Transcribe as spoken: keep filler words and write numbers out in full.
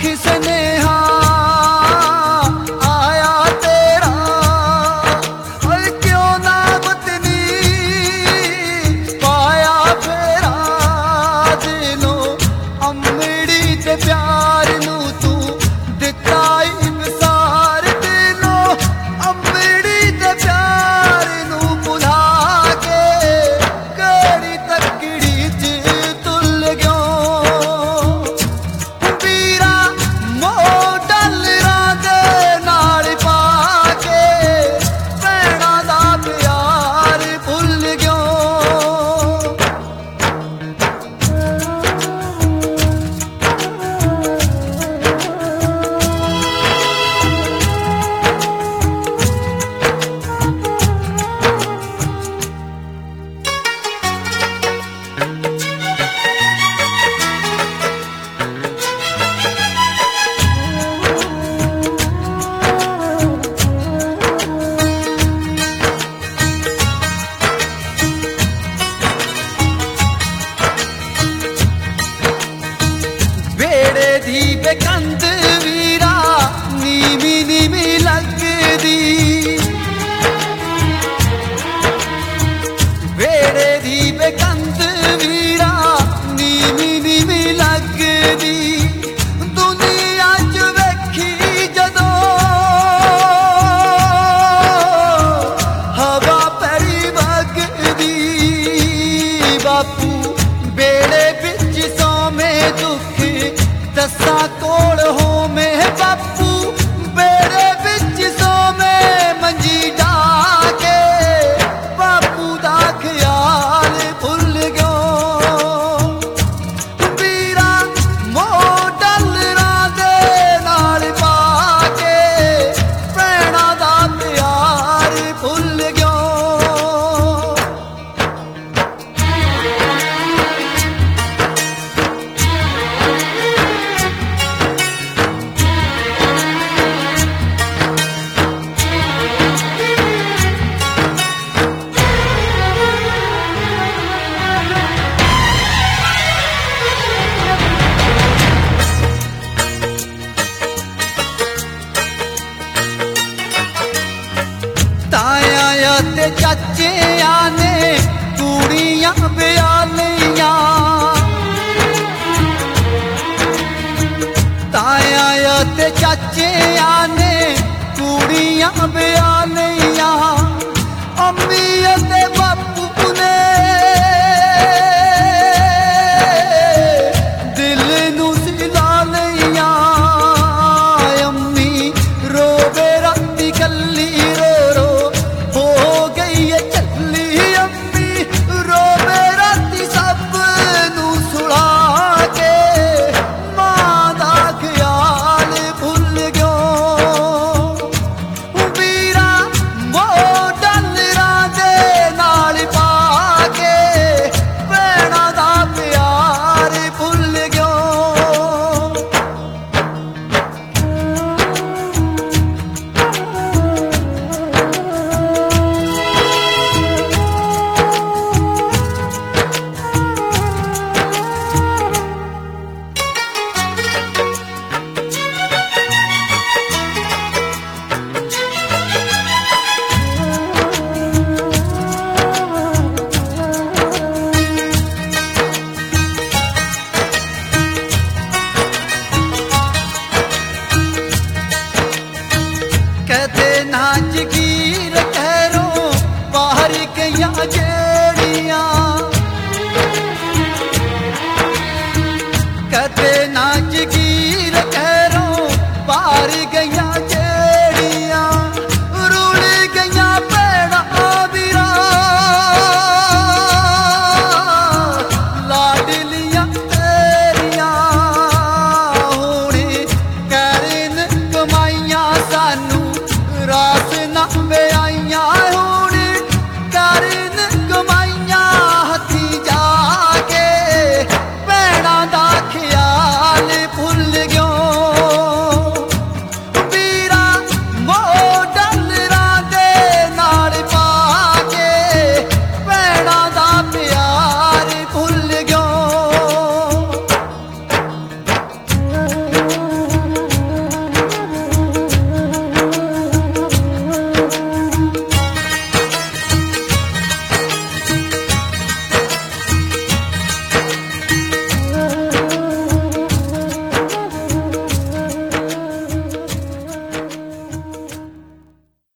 स्नेहा आया तेरा, और क्यों ना वतनी पाया फेरा, दिलों अमड़ी ते प्यार नू तू दिता इंसार, दिलों अमड़ी ते प्यार नू भुला के कड़ी तकड़ी च तुल गयो। वीरा मोडल रांदे नाल पाके भैणा दा प्यार भुल गयो। बेड़े दी बेकंद वीरा नीवी नीवी लगदी, बेड़े दी बेकंद वीरा नीवी नीवी लगदी, दुनिया च वेखी जदों हवा परी वगदी, बापू बेड़े बिच सोमे दुख दसा कोल हो में, बापू बेड़े बिच सोमे मंजी डाके बापू दा ख्याल भुल गयो। वीरा मोडल रांदे नाल पाके भैणा दा प्यार भुल गयो। ताया ते चाचिया ने कुड़ियां ब्यालियां, ताया ते चाचिया ने कुड़ियां ब्यालियां, अम्मी ते